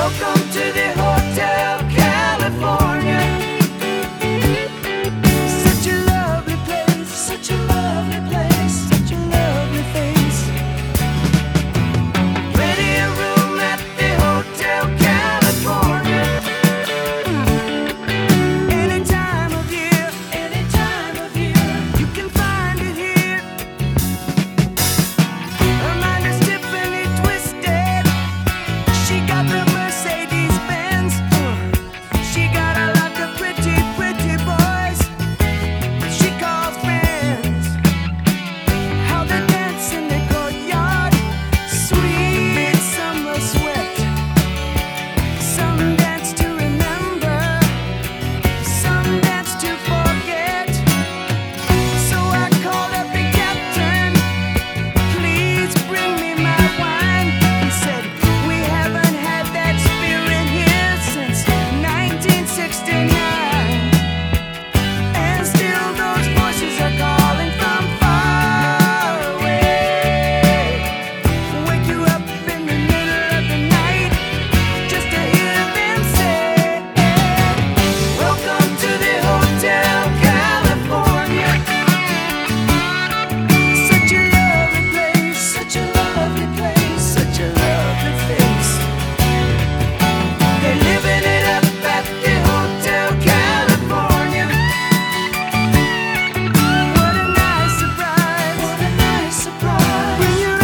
Welcome to the Hotel California. Such a lovely place, such a lovely place, such a lovely face. Plenty of room at the Hotel California. Any time of year, you can find it here. Her mind is Tiffany twisted. She got the Mercedes Benz. She got a lot of pretty, pretty boys she calls friends. How they dance in the courtyard, sweet summer sweat. Some dance to remember, some dance to forget. So I called up the captain, please bring me my wine. He said, we haven't had that spirit here since 1969. And still those voices are calling from far away. Wake you up in the middle of the night just to hear them say, welcome to the Hotel California. Such a lovely place, such a lovely place, such a lovely face. They're living it up at the Hotel California. What a nice surprise, what a nice surprise. Bring your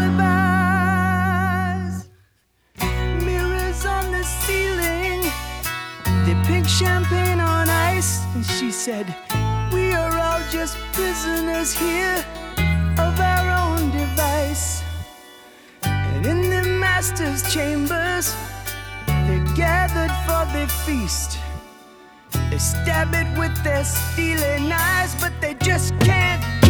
alibis. Mirrors on the ceiling, they pink champagne on ice. And she said, we are all just prisoners here of our own device. And in the master's chambers, they're gathered for the feast. They stab it with their steely knives, but they just can't